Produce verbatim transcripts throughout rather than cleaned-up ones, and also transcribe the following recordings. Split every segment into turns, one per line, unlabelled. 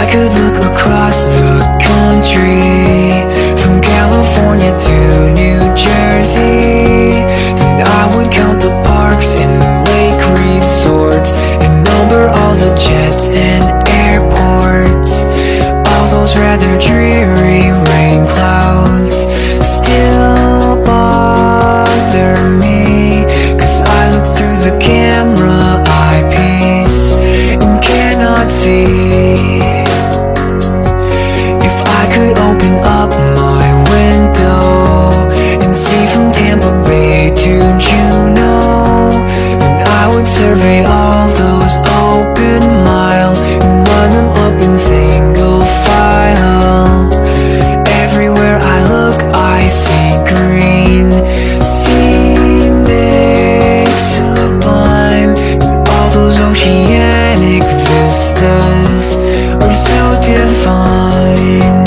could look across the country, from California to New Jersey, then I would count the parks and lake resorts and number all the jets and airports. All those rather dreary rain clouds still bother me, 'cause I look through the camera eyepiece and cannot see. If I could open up my window and see from Tampa Bay to Juneau, then I would survey all those open miles and run them up in single file. Everywhere I look I see green, scenic, sublime, and all those oceanic vistas are so divine.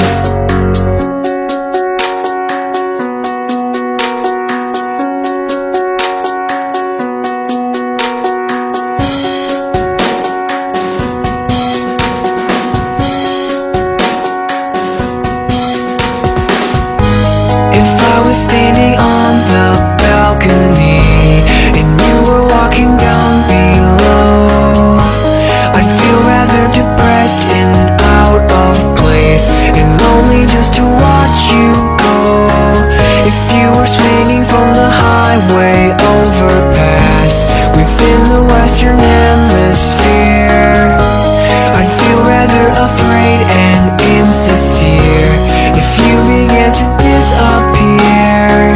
If I was standing on the balcony and you were walking down below, I'd feel rather depressed and out of place and lonely just to watch you go. If you were swinging from the highway overpass within the Western Hemisphere, I'd feel rather afraid and insincere if you began to disappear.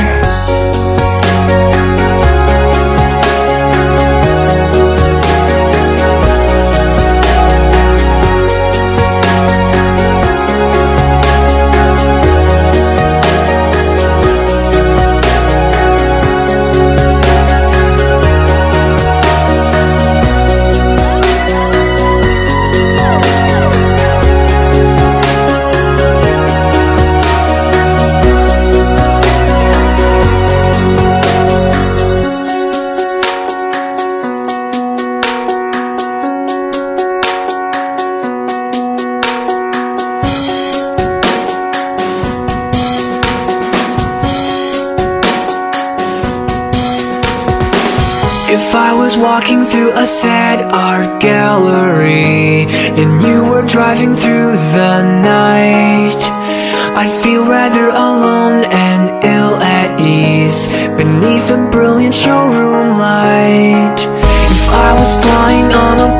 If I was walking through a sad art gallery and you were driving through the night, I'd feel rather alone and ill at ease beneath a brilliant showroom light. If I was flying on a